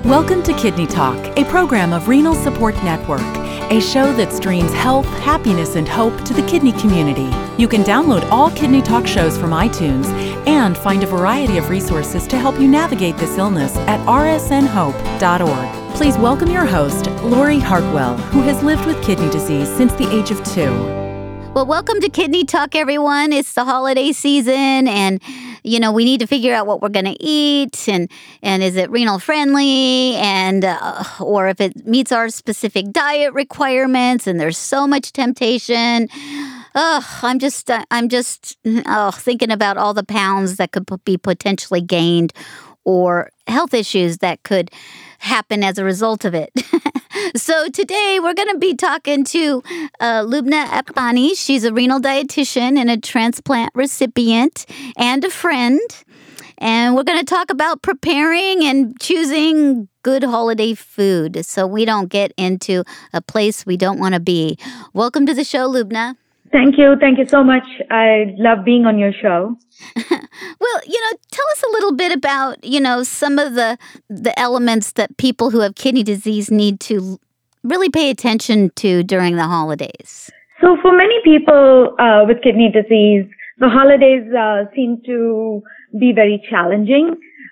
Welcome to Kidney Talk, a program of Renal Support Network, a show that streams health, happiness, and hope to the kidney community. You can download all Kidney Talk shows from iTunes and find a variety of resources to help you navigate this illness at rsnhope.org. Please welcome your host, Lori Hartwell, who has lived with kidney disease since the age of 2. Well, welcome to Kidney Talk, everyone. It's the holiday season, and we need to figure out what we're going to eat, and is it renal friendly, and or if it meets our specific diet requirements. And there's so much temptation. I'm just thinking about all the pounds that could be potentially gained, or health issues that could happen as a result of it. So today we're going to be talking to Lubna Akhani. She's a renal dietitian and a transplant recipient and a friend. And we're going to talk about preparing and choosing good holiday food so we don't get into a place we don't want to be. Welcome to the show, Lubna. Thank you. Thank you so much. I love being on your show. Well, tell us a little bit about, some of the elements that people who have kidney disease need to really pay attention to during the holidays. So for many people with kidney disease, the holidays seem to be very challenging.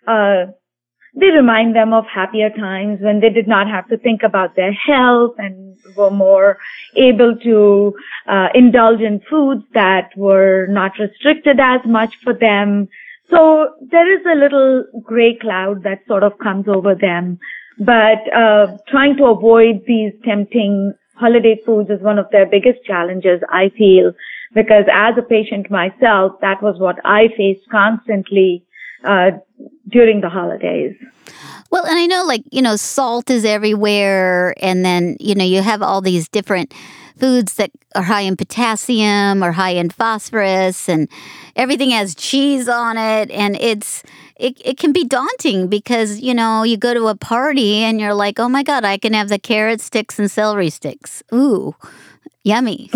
They remind them of happier times when they did not have to think about their health and were more able to indulge in foods that were not restricted as much for them. So there is a little gray cloud that sort of comes over them. But trying to avoid these tempting holiday foods is one of their biggest challenges, I feel, because as a patient myself, that was what I faced constantly during the holidays. Well, and I know, salt is everywhere, and then, you have all these different foods that are high in potassium or high in phosphorus, and everything has cheese on it, and it can be daunting because, you go to a party and you're like, oh my God, I can have the carrot sticks and celery sticks. Ooh, yummy.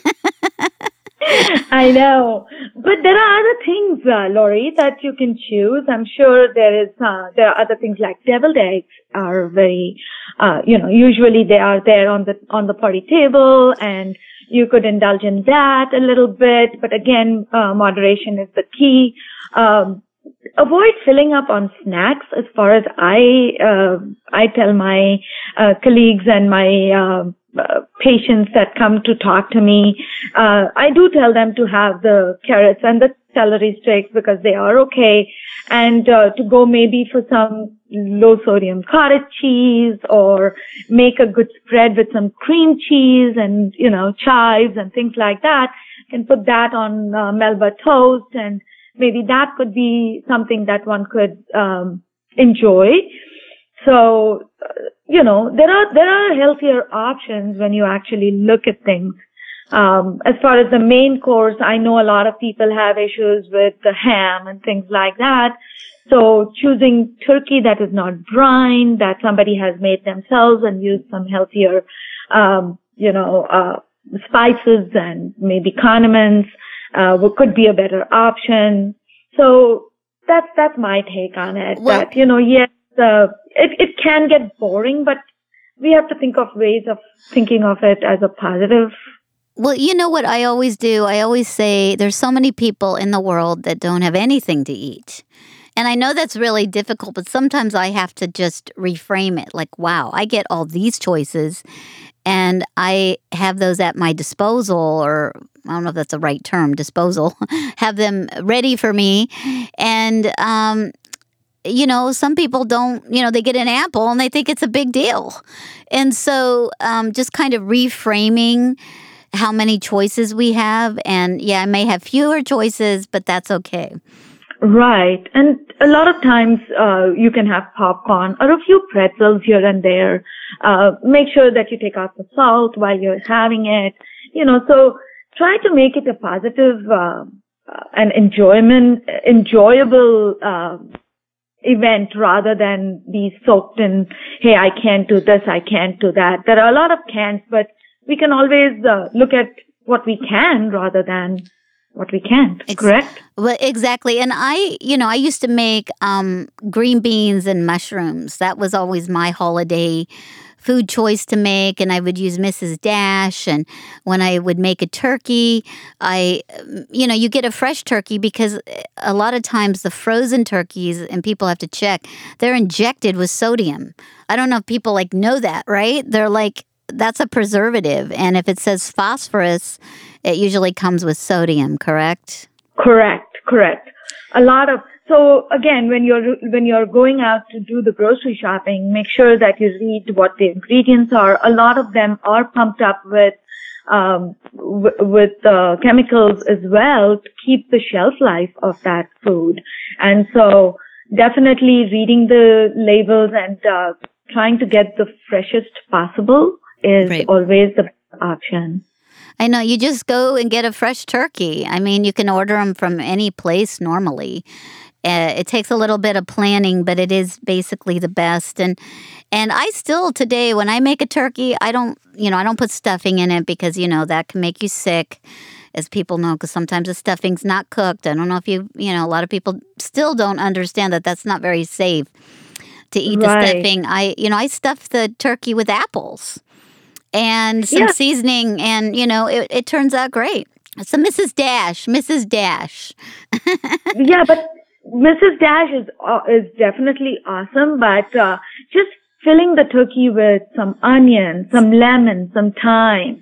I know. But there are other things, Lori, that you can choose. I'm sure there are other things like deviled eggs are very, usually they are there on the party table, and you could indulge in that a little bit. But again, moderation is the key. Avoid filling up on snacks. As far as I tell my colleagues and my patients that come to talk to me, I do tell them to have the carrots and the celery sticks because they are okay, and to go maybe for some low sodium cottage cheese, or make a good spread with some cream cheese and chives and things like that. You can put that on Melba toast, and maybe that could be something that one could enjoy. So, there are healthier options when you actually look at things. As far as the main course, I know a lot of people have issues with the ham and things like that. So choosing turkey that is not brine, that somebody has made themselves, and use some healthier, spices and maybe condiments, could be a better option. So that's my take on it. Well, that, yes, it can get boring, but we have to think of ways of thinking of it as a positive. Well, you know what I always do? I always say there's so many people in the world that don't have anything to eat. And I know that's really difficult, but sometimes I have to just reframe it. Like, wow, I get all these choices, and I have those at my disposal, or I don't know if that's the right term, disposal, have them ready for me. And, some people don't, they get an apple and they think it's a big deal. And so just kind of reframing how many choices we have. And yeah, I may have fewer choices, but that's okay. Right. And a lot of times you can have popcorn or a few pretzels here and there. Make sure that you take out the salt while you're having it. So try to make it a positive and enjoyable event rather than be soaked in, hey, I can't do this, I can't do that. There are a lot of can'ts, but we can always look at what we can rather than what we can't. Correct? Well, exactly. And I used to make green beans and mushrooms. That was always my holiday food choice to make, and I would use Mrs. Dash. And when I would make a turkey, you get a fresh turkey because a lot of times the frozen turkeys, and people have to check, they're injected with sodium. I don't know if people know that, right? They're that's a preservative, and if it says phosphorus, it usually comes with sodium, correct? Correct. So again, when you're going out to do the grocery shopping, make sure that you read what the ingredients are. A lot of them are pumped up with chemicals as well to keep the shelf life of that food. And so definitely reading the labels and trying to get the freshest possible is always the best option. I know. You just go and get a fresh turkey. I mean, you can order them from any place normally. It takes a little bit of planning, but it is basically the best. And I still today, when I make a turkey, I don't put stuffing in it because, that can make you sick, as people know, because sometimes the stuffing's not cooked. I don't know if a lot of people still don't understand that that's not very safe to eat the stuffing. I stuff the turkey with apples and some seasoning, and, it turns out great. So Mrs. Dash. Yeah, but Mrs. Dash is definitely awesome, but just filling the turkey with some onion, some lemon, some thyme,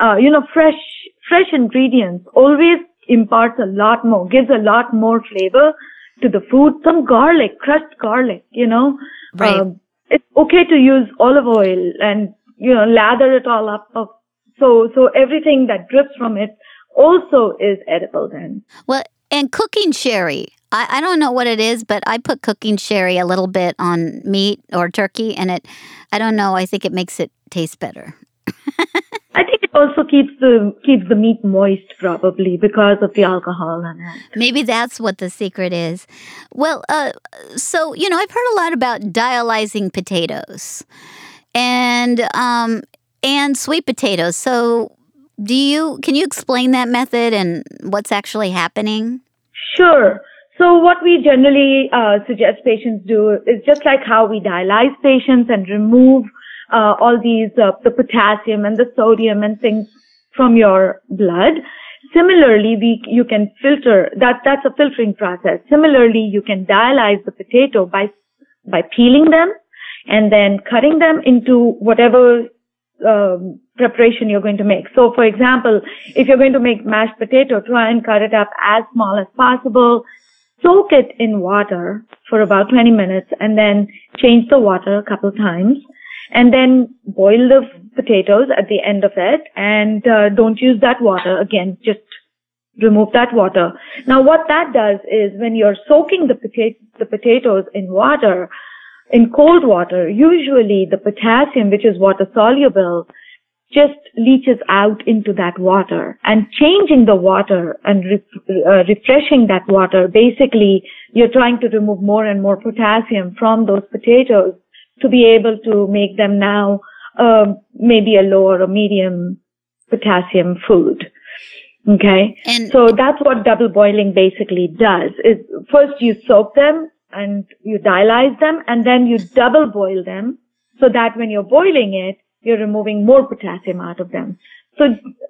fresh ingredients always imparts a lot more, gives a lot more flavor to the food. Some garlic, crushed garlic, Right. It's okay to use olive oil and, lather it all up. So everything that drips from it also is edible then. Well, and cooking sherry. I don't know what it is, but I put cooking sherry a little bit on meat or turkey, and I don't know, I think it makes it taste better. I think it also keeps the meat moist, probably, because of the alcohol in it. Maybe that's what the secret is. Well, so, I've heard a lot about dialyzing potatoes and sweet potatoes. So can you explain that method and what's actually happening? Sure. So what we generally suggest patients do is just like how we dialyze patients and remove all these, the potassium and the sodium and things from your blood. Similarly, you can filter, that's a filtering process. Similarly, you can dialyze the potato by peeling them and then cutting them into whatever preparation you're going to make. So for example, if you're going to make mashed potato, try and cut it up as small as possible. Soak it in water for about 20 minutes and then change the water a couple times. And then boil the potatoes at the end of it, and don't use that water again. Just remove that water. Now, what that does is when you're soaking the potatoes in water, in cold water, usually the potassium, which is water soluble, just leaches out into that water. And changing the water and refreshing that water, basically, you're trying to remove more and more potassium from those potatoes to be able to make them now maybe a low or a medium potassium food. Okay? And so that's what double boiling basically does. Is first you soak them and you dialyze them, and then you double boil them so that when you're boiling it, you're removing more potassium out of them. So,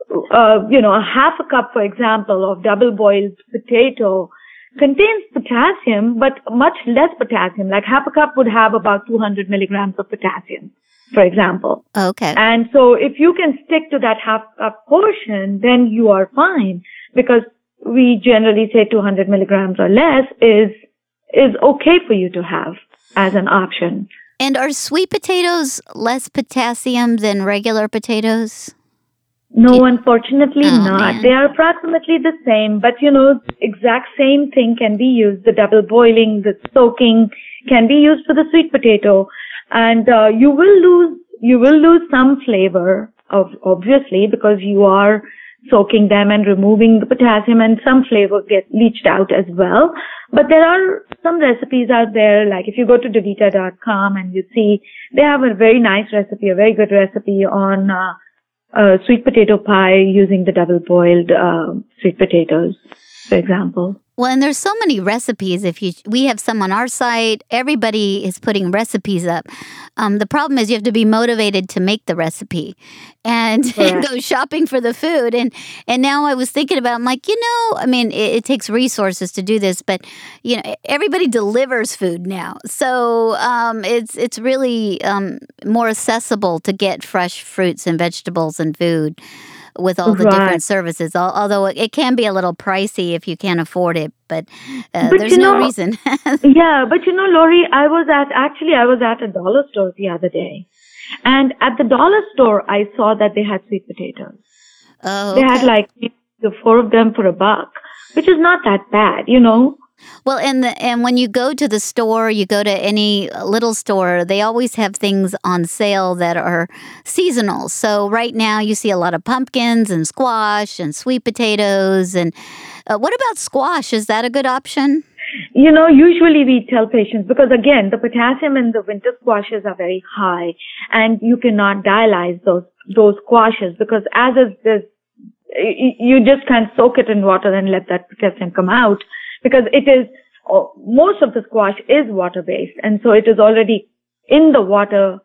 a half a cup, for example, of double boiled potato contains potassium, but much less potassium. Like half a cup would have about 200 milligrams of potassium, for example. Okay. And so if you can stick to that half cup portion, then you are fine, because we generally say 200 milligrams or less is okay for you to have as an option. And are sweet potatoes less potassium than regular potatoes? No, unfortunately not. Man. They are approximately the same, but exact same thing can be used. The double boiling, the soaking can be used for the sweet potato, and you will lose some flavor, obviously, because you are soaking them and removing the potassium, and some flavor gets leached out as well. But there are some recipes out there, like if you go to DeVita.com and you see they have a very nice recipe, a very good recipe on sweet potato pie using the double boiled sweet potatoes, for example. Well, and there's so many recipes. We have some on our site. Everybody is putting recipes up. The problem is you have to be motivated to make the recipe and go shopping for the food. And now I was thinking about, I'm like, I mean, it takes resources to do this, but everybody delivers food now, so it's really more accessible to get fresh fruits and vegetables and food with all the different services, although it can be a little pricey if you can't afford it, but there's no reason. Yeah, but Lori, I was at a dollar store the other day, and at the dollar store, I saw that they had sweet potatoes. Oh, okay. They had like 4 of them for $1, which is not that bad, Well, and when you go to the store, you go to any little store, they always have things on sale that are seasonal. So right now you see a lot of pumpkins and squash and sweet potatoes. And what about squash? Is that a good option? Usually we tell patients, because again, the potassium in the winter squashes are very high, and you cannot dialyze those squashes, because as is this, you just can't soak it in water and let that potassium come out. Because most of the squash is water-based, and so it is already in the water,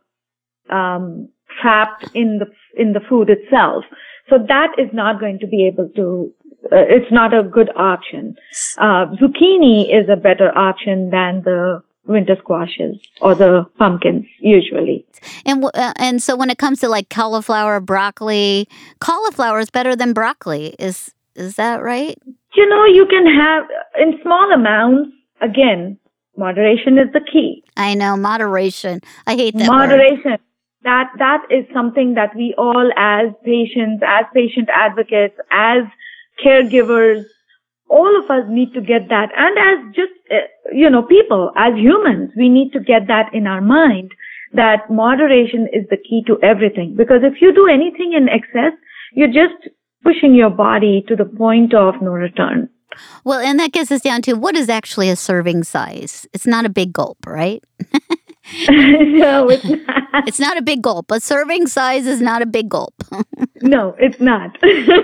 trapped in the food itself. So that is not going to be able to. It's not a good option. Zucchini is a better option than the winter squashes or the pumpkins usually. And so when it comes to like cauliflower, broccoli, cauliflower is better than broccoli. Is that right? You can have in small amounts. Again, moderation is the key. I know, moderation. I hate that moderation. Word. That is something that we all, as patients, as patient advocates, as caregivers, all of us need to get that. And as just, people, as humans, we need to get that in our mind, that moderation is the key to everything. Because if you do anything in excess, you're just pushing your body to the point of no return. Well, and that gets us down to what is actually a serving size. It's not a big gulp, right? No, it's not. It's not a big gulp. A serving size is not a big gulp. No, it's not.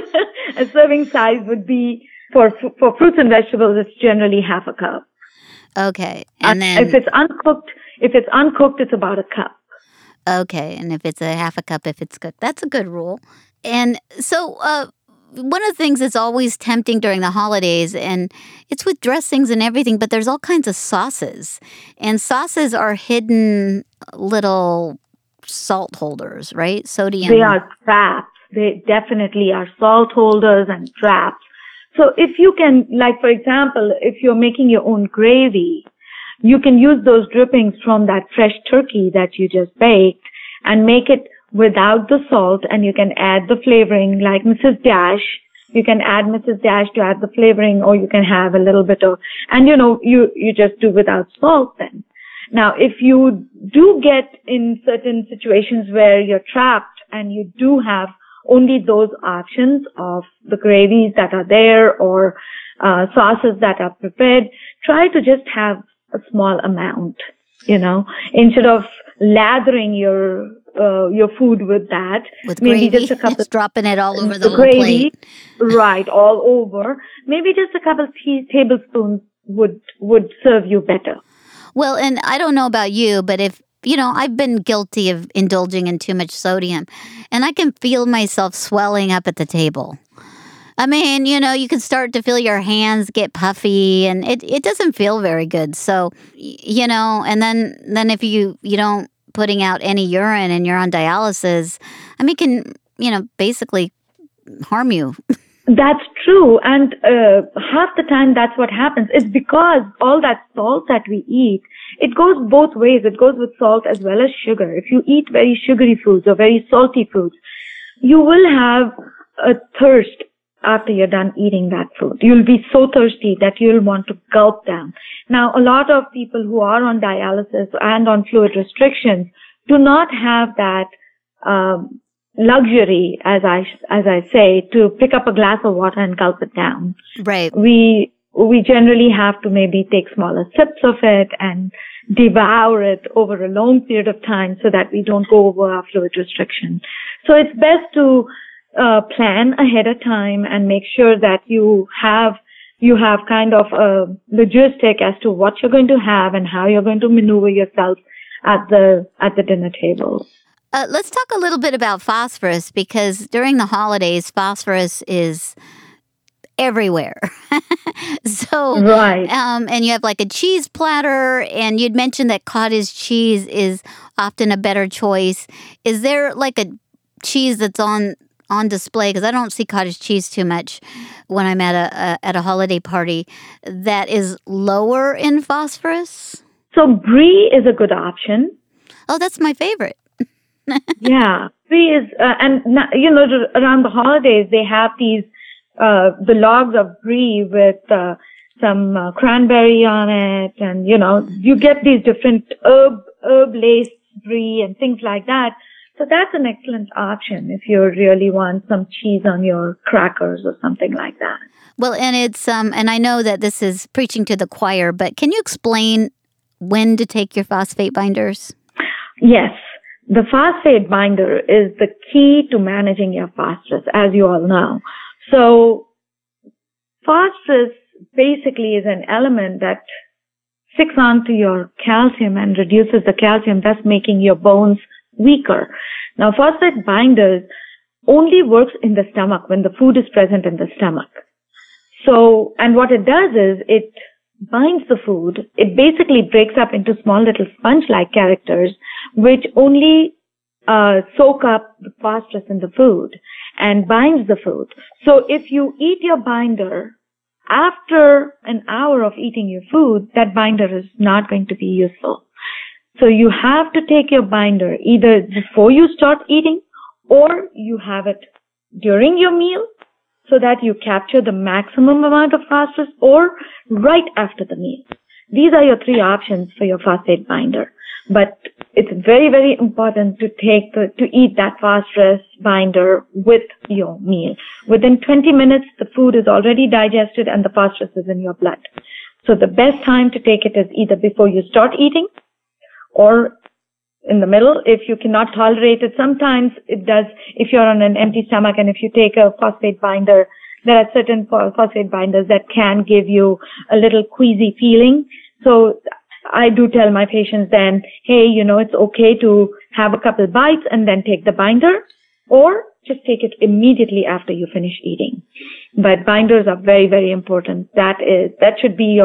A serving size would be, for fruits and vegetables, it's generally half a cup. Okay. And then if it's uncooked, it's about a cup. Okay. And if it's a half a cup, if it's cooked, that's a good rule. And so one of the things that's always tempting during the holidays, and it's with dressings and everything, but there's all kinds of sauces. And sauces are hidden little salt holders, right? Sodium. They are traps. They definitely are salt holders and traps. So if you can, like, for example, if you're making your own gravy, you can use those drippings from that fresh turkey that you just baked and make it without the salt, and you can add the flavoring like Mrs. Dash. You can add Mrs. Dash to add the flavoring, or you can have a little bit of, and you just do without salt then. Now, if you do get in certain situations where you're trapped and you do have only those options of the gravies that are there or sauces that are prepared, try to just have a small amount, instead of lathering your food with that. With maybe gravy, just a couple, dropping it all over the whole gravy, plate. Right, all over. Maybe just a couple tablespoons would serve you better. Well, and I don't know about you, but if I've been guilty of indulging in too much sodium, and I can feel myself swelling up at the table. I mean, you can start to feel your hands get puffy, and it doesn't feel very good. So, and then if you don't putting out any urine and you're on dialysis, I mean, it can, basically harm you. That's true. And half the time that's what happens. It's because all that salt that we eat, it goes both ways. It goes with salt as well as sugar. If you eat very sugary foods or very salty foods, you will have a thirst after you're done eating that food. You'll be so thirsty that you'll want to gulp down. Now, a lot of people who are on dialysis and on fluid restrictions do not have that luxury, as I say, to pick up a glass of water and gulp it down. Right. We we generally have to maybe take smaller sips of it and devour it over a long period of time so that we don't go over our fluid restriction. So it's best to plan ahead of time and make sure that you have kind of a logistic as to what you're going to have and how you're going to maneuver yourself at the dinner table. Let's talk a little bit about phosphorus, because during the holidays, phosphorus is everywhere. So, right. And you have like a cheese platter, and you'd mentioned that cottage cheese is often a better choice. Is there like a cheese that's on display, because I don't see cottage cheese too much when I'm at a holiday party, that is lower in phosphorus? So brie is a good option. Oh, that's my favorite. Yeah, brie is, and around the holidays they have these the logs of brie with some cranberry on it, and you get these different herb laced brie and things like that. So that's an excellent option if you really want some cheese on your crackers or something like that. Well, and it's and I know that this is preaching to the choir, but can you explain when to take your phosphate binders? Yes. The phosphate binder is the key to managing your phosphorus, as you all know. So phosphorus basically is an element that sticks onto your calcium and reduces the calcium, thus making your bones weaker. Now, phosphate binders only works in the stomach when the food is present in the stomach. So, and what it does is it binds the food. It basically breaks up into small little sponge-like characters, which only soak up the phosphorus in the food and binds the food. So if you eat your binder after an hour of eating your food, that binder is not going to be useful. So you have to take your binder either before you start eating, or you have it during your meal so that you capture the maximum amount of phosphorus, or right after the meal. These are your three options for your phosphate binder. But it's very, very important to eat that phosphorus binder with your meal. Within 20 minutes, the food is already digested and the phosphorus is in your blood. So the best time to take it is either before you start eating or in the middle. If you cannot tolerate it, sometimes it does, if you're on an empty stomach and if you take a phosphate binder, there are certain phosphate binders that can give you a little queasy feeling. So I do tell my patients then, hey, it's okay to have a couple bites and then take the binder, or just take it immediately after you finish eating. But binders are very, very important. That should be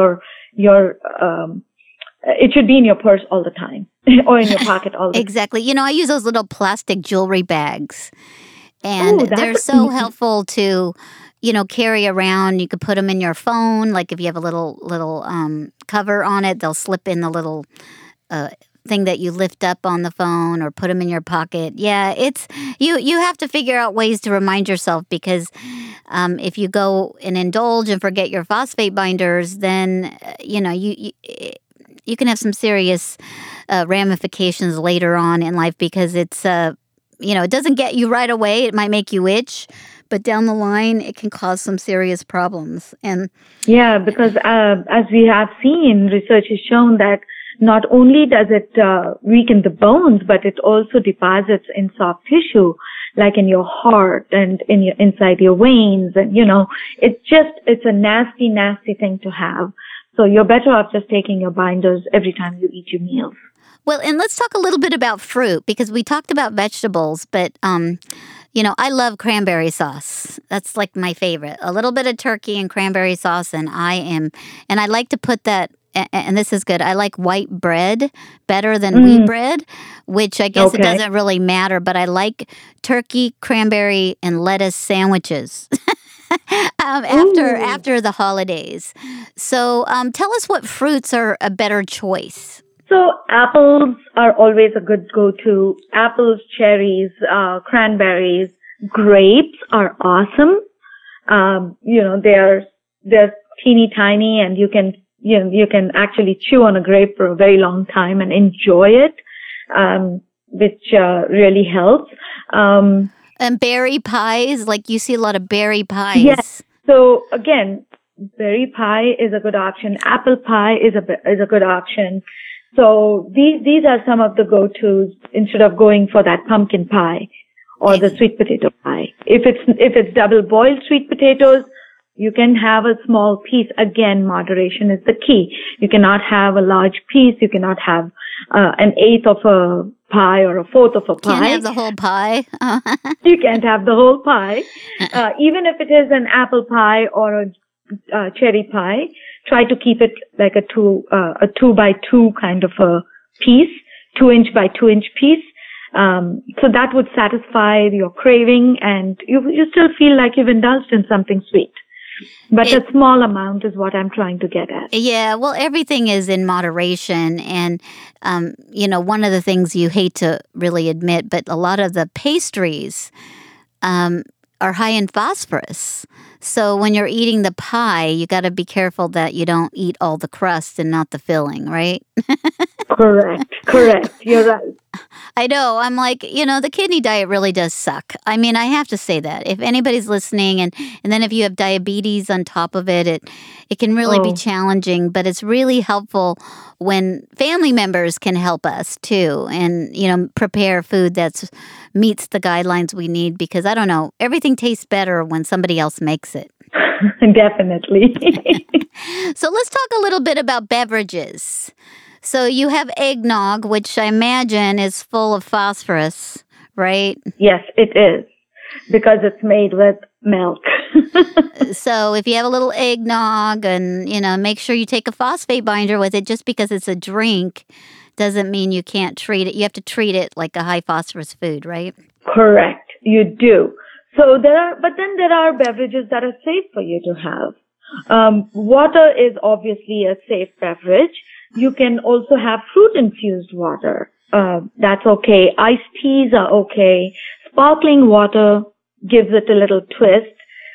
it should be in your purse all the time or in your pocket all the time. Exactly. I use those little plastic jewelry bags, and they're so helpful to carry around. You could put them in your phone. Like if you have a little cover on it, they'll slip in the little thing that you lift up on the phone, or put them in your pocket. Yeah, it's you have to figure out ways to remind yourself, because if you go and indulge and forget your phosphate binders, then you can have some serious ramifications later on in life, because it's it doesn't get you right away. It might make you itch, but down the line, it can cause some serious problems. And yeah, because as we have seen, research has shown that not only does it weaken the bones, but it also deposits in soft tissue, like in your heart and inside your veins. And, it's a nasty, nasty thing to have. So you're better off just taking your binders every time you eat your meals. Well, and let's talk a little bit about fruit, because we talked about vegetables, but I love cranberry sauce. That's like my favorite. A little bit of turkey and cranberry sauce, and I like to put that, and this is good, I like white bread better than wheat bread, which I guess it doesn't really matter, but I like turkey, cranberry, and lettuce sandwiches after the holidays. So tell us what fruits are a better choice. So apples are always a good go-to. Apples, cherries, cranberries, grapes are awesome. They're teeny tiny, and you can actually chew on a grape for a very long time and enjoy it, which really helps. And berry pies, like you see a lot of berry pies. Yes. So again, berry pie is a good option. Apple pie is a good option. So these are some of the go-tos instead of going for that pumpkin pie or the sweet potato pie. If it's double boiled sweet potatoes, you can have a small piece. Again, moderation is the key. You cannot have a large piece. You cannot have an eighth of a pie or a fourth of a pie. Can't have the whole pie. You can't have the whole pie. Even if it is an apple pie or a cherry pie, try to keep it like a 2 by 2 kind of a piece, 2 inch by 2 inch piece. So that would satisfy your craving, and you still feel like you've indulged in something sweet. But a small amount is what I'm trying to get at. Yeah, well, everything is in moderation. And, one of the things you hate to really admit, but a lot of the pastries are high in phosphorus. So when you're eating the pie, you got to be careful that you don't eat all the crust and not the filling, right? Correct. You're right. I know. I'm like, the kidney diet really does suck. I mean, I have to say that. If anybody's listening, and then if you have diabetes on top of it, it can really be challenging. But it's really helpful when family members can help us too, and prepare food that meets the guidelines we need. Because I don't know, everything tastes better when somebody else makes it. Definitely. So let's talk a little bit about beverages. So you have eggnog, which I imagine is full of phosphorus, right? Yes, it is, because it's made with milk. So if you have a little eggnog and, make sure you take a phosphate binder with it, just because it's a drink doesn't mean you can't treat it. You have to treat it like a high phosphorus food, right? Correct. You do. So there are beverages that are safe for you to have. Water is obviously a safe beverage. You can also have fruit-infused water. That's okay. Iced teas are okay. Sparkling water gives it a little twist,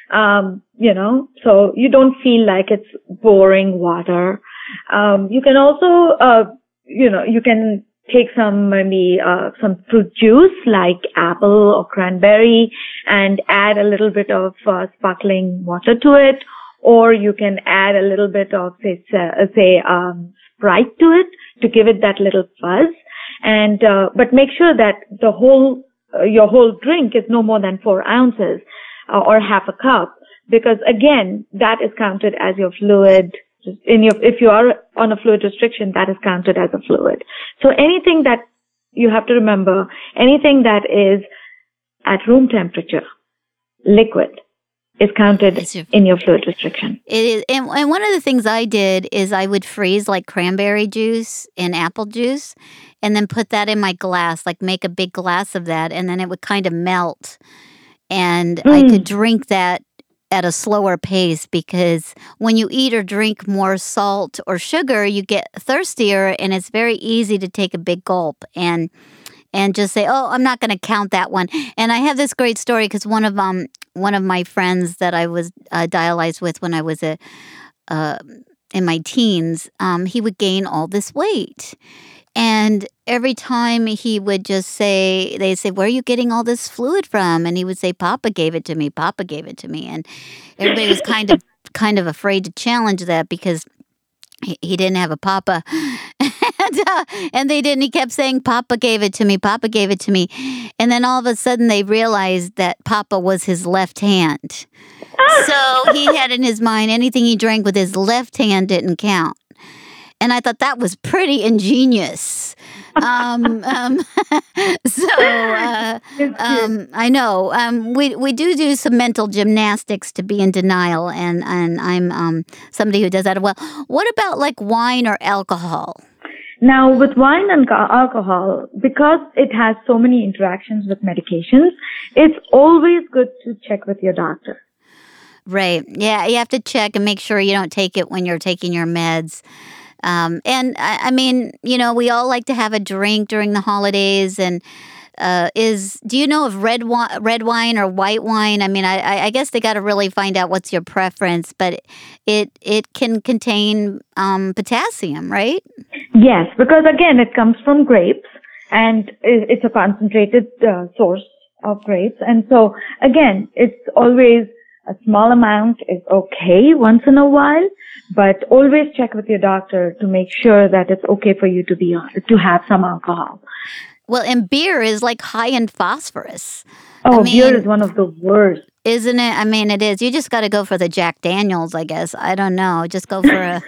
so you don't feel like it's boring water. You can also, you can take some fruit juice like apple or cranberry and add a little bit of sparkling water to it, or you can add a little bit of, Sprite to it to give it that little fuzz. And but make sure that your whole drink is no more than 4 ounces or half a cup, because again, that is counted as your fluid. If you are on a fluid restriction, that is counted as a fluid. So anything that you have to remember, anything that is at room temperature, liquid, is counted in your fluid restriction. It is, and one of the things I did is I would freeze like cranberry juice and apple juice, and then put that in my glass, like make a big glass of that, and then it would kind of melt, and I could drink that at a slower pace, because when you eat or drink more salt or sugar, you get thirstier, and it's very easy to take a big gulp and just say, oh, I'm not going to count that one. And I have this great story, because one of my friends that I was dialyzed with when I was in my teens, he would gain all this weight. And every time he would just say, they'd say, where are you getting all this fluid from? And he would say, Papa gave it to me. Papa gave it to me. And everybody was kind of afraid to challenge that, because he didn't have a papa. And they didn't. He kept saying, Papa gave it to me. Papa gave it to me. And then all of a sudden they realized that Papa was his left hand. So he had in his mind anything he drank with his left hand didn't count. And I thought that was pretty ingenious. I know. We do some mental gymnastics to be in denial, and I'm somebody who does that well. What about like wine or alcohol? Now, with wine and alcohol, because it has so many interactions with medications, it's always good to check with your doctor. Right. Yeah, you have to check and make sure you don't take it when you're taking your meds. And I mean, we all like to have a drink during the holidays. And do you know of red wine or white wine? I mean, I guess they got to really find out what's your preference, but it can contain potassium, right? Yes, because again, it comes from grapes, and it's a concentrated source of grapes. And so again, it's always A small amount is okay once in a while, but always check with your doctor to make sure that it's okay for you to have some alcohol. Well, and beer is like high in phosphorus. Oh, beer is one of the worst. Isn't it? I mean, it is. You just got to go for the Jack Daniels, I guess. I don't know. Just go for a.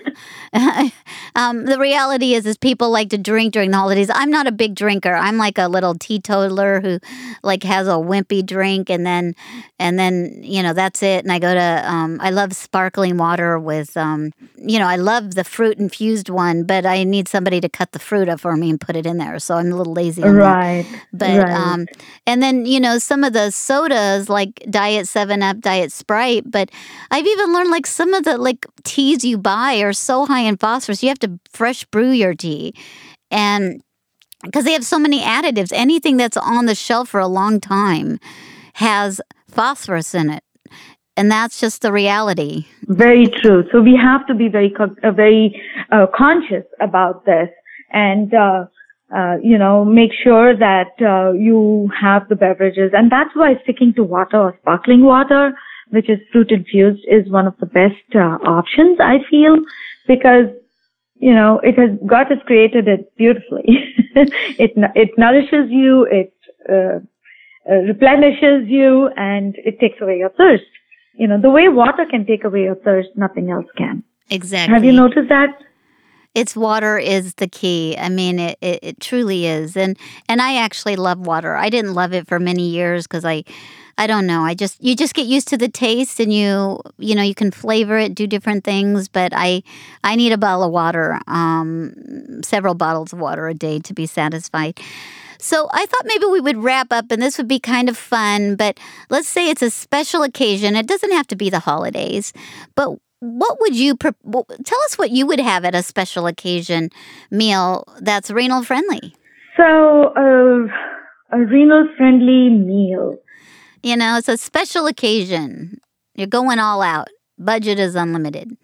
The reality is people like to drink during the holidays. I'm not a big drinker. I'm like a little teetotaler who, like, has a wimpy drink and then that's it. And I go to. I love sparkling water with. I love the fruit infused one, but I need somebody to cut the fruit up for me and put it in there. So I'm a little lazy on right. that. But and then some of the sodas like Diet 7-Up, Diet Sprite, but I've even learned like some of the like teas you buy are so high in phosphorus. You have to fresh brew your tea, and because they have so many additives, anything that's on the shelf for a long time has phosphorus in it, and that's just the reality. Very true. So we have to be very conscious about this, and make sure that you have the beverages. And that's why sticking to water or sparkling water, which is fruit infused, is one of the best options, I feel, because, God has created it beautifully. It nourishes you, it replenishes you, and it takes away your thirst. The way water can take away your thirst, nothing else can. Exactly. Have you noticed that? It's water is the key. I mean, it truly is. And I actually love water. I didn't love it for many years because I don't know. You just get used to the taste, and you can flavor it, do different things. But I need a bottle of water, several bottles of water a day to be satisfied. So I thought maybe we would wrap up, and this would be kind of fun. But let's say it's a special occasion. It doesn't have to be the holidays, but what would you tell us what you would have at a special occasion meal that's renal friendly? So a renal friendly meal. It's a special occasion. You're going all out. Budget is unlimited.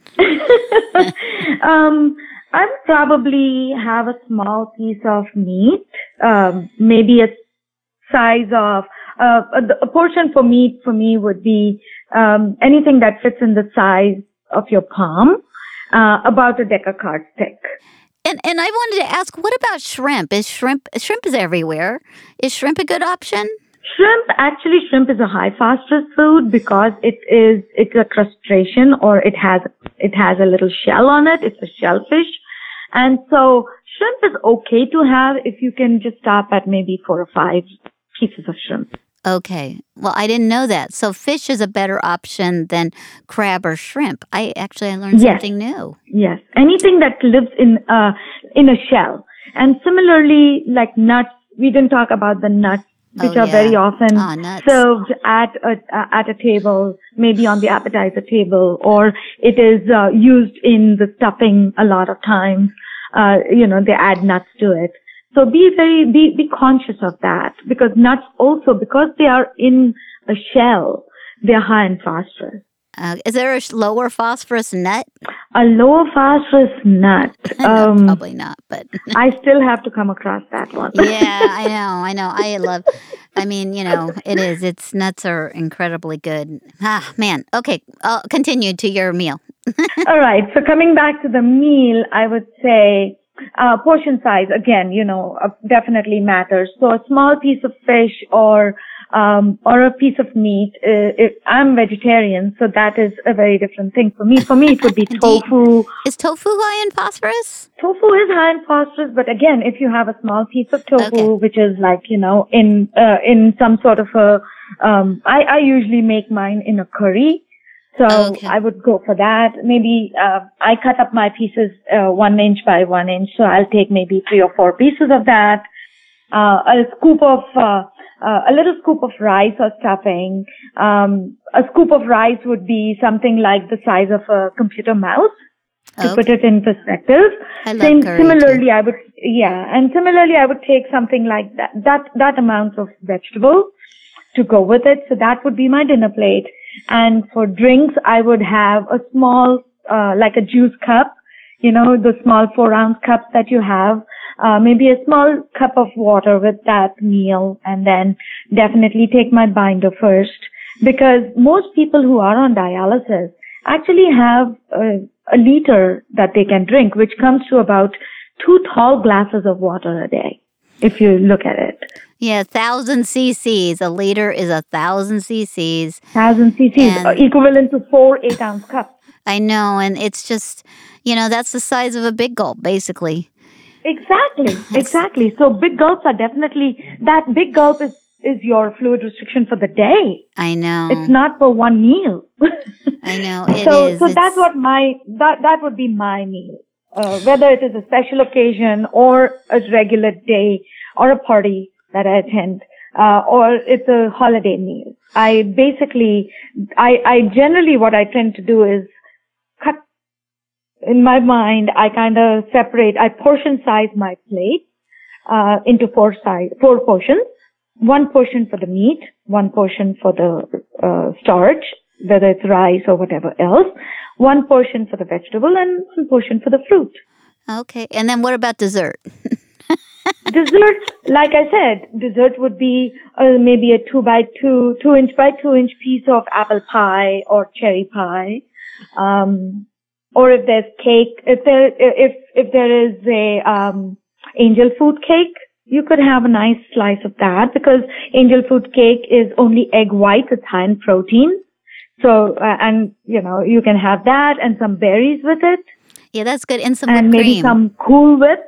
I would probably have a small piece of meat, maybe a size of a portion for meat for me would be anything that fits in the size of your palm, about a Decacard thick. And I wanted to ask, what about shrimp? Shrimp is everywhere. Is shrimp a good option? Shrimp is a high phosphorus food because it's a crustacean, or it has a little shell on it. It's a shellfish. And so shrimp is okay to have if you can just stop at maybe 4 or 5 pieces of shrimp. Okay. Well, I didn't know that. So fish is a better option than crab or shrimp. I learned something new. Yes. Anything that lives in a shell. And similarly, like nuts, we didn't talk about the nuts, which are very often served at a table, maybe on the appetizer table, or it is used in the stuffing a lot of times. They add nuts to it. So be conscious of that, because nuts also, because they are in a shell, they're high in phosphorus. Is there a lower phosphorus nut? A lower phosphorus nut? No, probably not, but I still have to come across that one. Yeah, I know. It is. Its nuts are incredibly good. Ah, man. Okay, I'll continue to your meal. All right. So coming back to the meal, I would say portion size, again, definitely matters. So a small piece of fish or a piece of meat. I'm vegetarian, so that is a very different thing for me. For me, it would be tofu. Is tofu high in phosphorus? Tofu is high in phosphorus, but again, if you have a small piece of tofu, which is like, in some sort of I usually make mine in a curry. So I would go for that. Maybe I cut up my pieces 1 inch by 1 inch, so I'll take maybe 3 or 4 pieces of that. A little scoop of rice or stuffing. A scoop of rice would be something like the size of a computer mouse, to put it in perspective. I love curry similarly, too. Similarly, I would take something like that amount of vegetable to go with it. So that would be my dinner plate. And for drinks, I would have a small, like a juice cup, the small 4-ounce cups that you have. Maybe a small cup of water with that meal, and then definitely take my binder first. because most people who are on dialysis actually have a liter that they can drink, which comes to about 2 tall glasses of water a day, if you look at it. Yeah, 1,000 cc's. A liter is 1,000 cc's. 1,000 cc's, equivalent to 4 8-ounce cups. I know, and it's just, that's the size of a big gulp, basically. Exactly. So big gulps are definitely, that big gulp is your fluid restriction for the day. I know. It's not for one meal. I know, So that's what that would be my meal. Whether it is a special occasion or a regular day or a party that I attend, or it's a holiday meal. I generally, what I tend to do is cut, in my mind, I kind of I portion size my plate, into 4 portions. 1 portion for the meat, 1 portion for the starch, whether it's rice or whatever else, 1 portion for the vegetable, and 1 portion for the fruit. Okay. And then what about dessert? Dessert, like I said, dessert would be maybe a 2 inch by 2 inch piece of apple pie or cherry pie. Or if there's cake, if there is a angel food cake, you could have a nice slice of that, because angel food cake is only egg white, it's high in protein. So, you can have that and some berries with it. Yeah, that's good. And some whipped cream. Maybe some Cool Whip.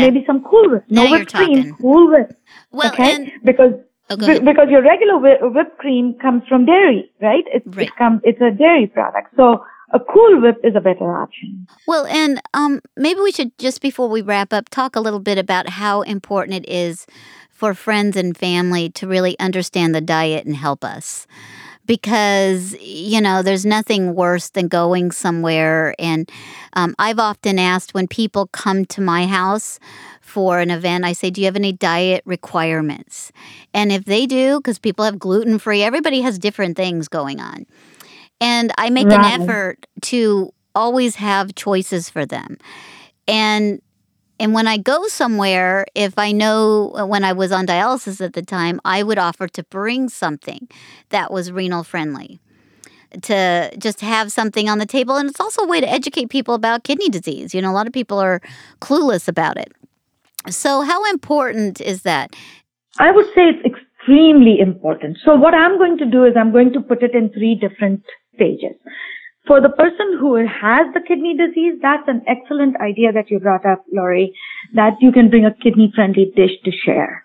No whipped cream, Cool Whip. Well, okay? Because your regular whipped cream comes from dairy, right? It's a dairy product. So a Cool Whip is a better option. Well, and maybe we should, just before we wrap up, talk a little bit about how important it is for friends and family to really understand the diet and help us. Because, there's nothing worse than going somewhere. And I've often asked, when people come to my house for an event, I say, do you have any diet requirements? And if they do, because people have gluten-free, everybody has different things going on. And I make an effort to always have choices for them. And when I go somewhere, if I know, when I was on dialysis at the time, I would offer to bring something that was renal friendly, to just have something on the table. And it's also a way to educate people about kidney disease. A lot of people are clueless about it. So how important is that? I would say it's extremely important. So what I'm going to do is I'm going to put it in 3 different stages. For the person who has the kidney disease, that's an excellent idea that you brought up, Lori, that you can bring a kidney-friendly dish to share.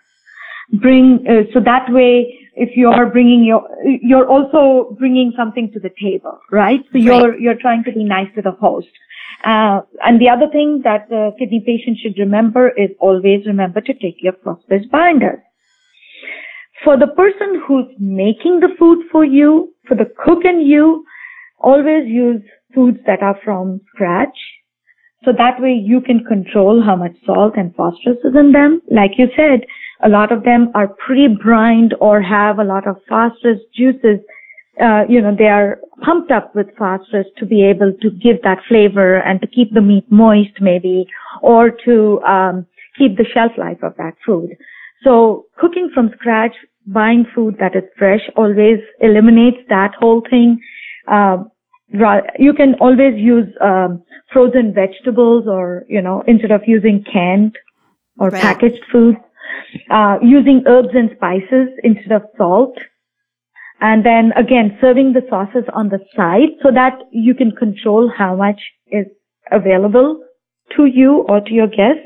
So that way, if you're you're also bringing something to the table, right? So you're trying to be nice to the host. And the other thing that the kidney patient should remember is always remember to take your phosphorus binders. For the person who's making the food for you, for the cook and you, always use foods that are from scratch. So that way you can control how much salt and phosphorus is in them. Like you said, a lot of them are pre-brined or have a lot of phosphorus juices. They are pumped up with phosphorus to be able to give that flavor and to keep the meat moist maybe, or to keep the shelf life of that food. So cooking from scratch, buying food that is fresh always eliminates that whole thing. You can always use frozen vegetables, or instead of using canned or packaged food, using herbs and spices instead of salt. And then again, serving the sauces on the side so that you can control how much is available to you or to your guests.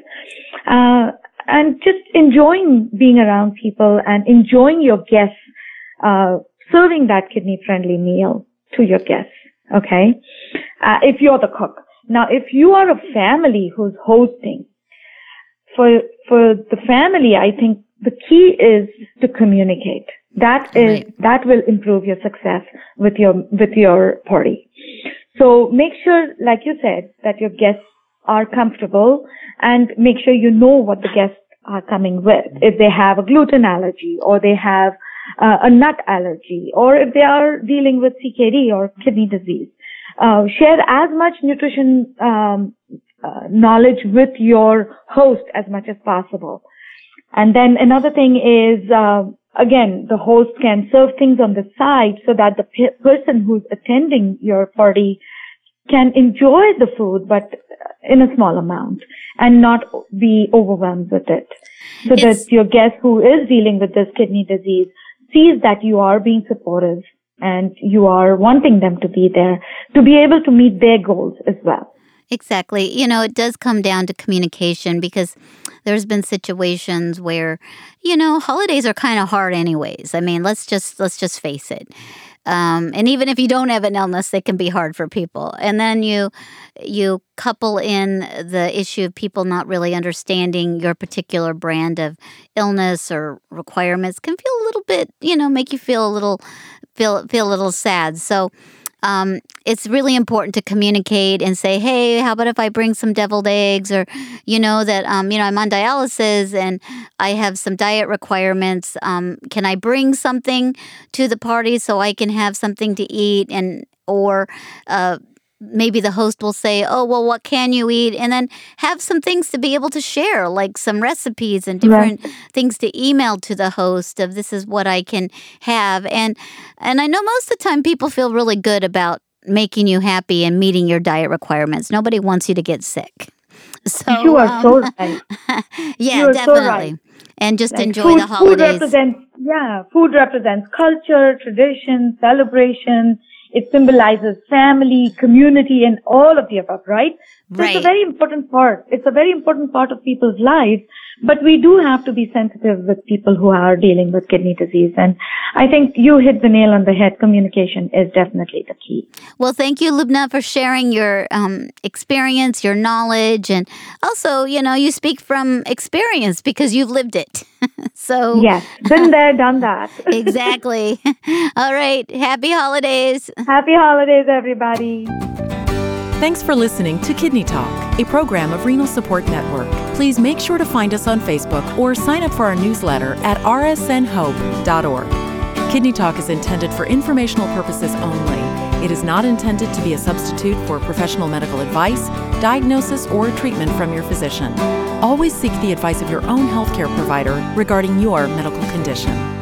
And just enjoying being around people and enjoying your guests, serving that kidney-friendly meal to your guests, okay? If you're the cook. Now, if you are a family who's hosting, for the family, I think the key is to communicate. That will improve your success with your party. So make sure, like you said, that your guests are comfortable, and make sure you know what the guests are coming with. If they have a gluten allergy, or they have a nut allergy, or if they are dealing with CKD or kidney disease. Share as much nutrition knowledge with your host as much as possible. And then another thing is again, the host can serve things on the side so that the person who's attending your party can enjoy the food, but in a small amount and not be overwhelmed with it. So that your guest who is dealing with this kidney disease sees that you are being supportive and you are wanting them to be there to be able to meet their goals as well. Exactly. You know, it does come down to communication because there's been situations where, you know, holidays are kind of hard anyways. I mean, let's just face it. And even if you don't have an illness, they can be hard for people. And then you couple in the issue of people not really understanding your particular brand of illness or requirements can feel a little bit, you know, make you feel a little sad. So it's really important to communicate and say, hey, how about if I bring some deviled eggs, or, you know, that, you know, I'm on dialysis and I have some diet requirements. Can I bring something to the party so I can have something to eat? Or maybe the host will say, oh, well, what can you eat? And then have some things to be able to share, like some recipes and different things to email to the host of this is what I can have. And I know most of the time people feel really good about making you happy and meeting your diet requirements. Nobody wants you to get sick. So you are so right. Yeah, definitely. So right. And just enjoy the holidays. Food represents culture, tradition, celebration. It symbolizes family, community, and all of the above, right? So It's a very important part. It's a very important part of people's lives. But we do have to be sensitive with people who are dealing with kidney disease. And I think you hit the nail on the head. Communication is definitely the key. Well, thank you, Lubna, for sharing your experience, your knowledge. And also, you know, you speak from experience because you've lived it. So yes, been there, done that. Exactly. All right. Happy holidays. Happy holidays, everybody. Thanks for listening to Kidney Talk, a program of Renal Support Network. Please make sure to find us on Facebook or sign up for our newsletter at rsnhope.org. Kidney Talk is intended for informational purposes only. It is not intended to be a substitute for professional medical advice, diagnosis, or treatment from your physician. Always seek the advice of your own healthcare provider regarding your medical condition.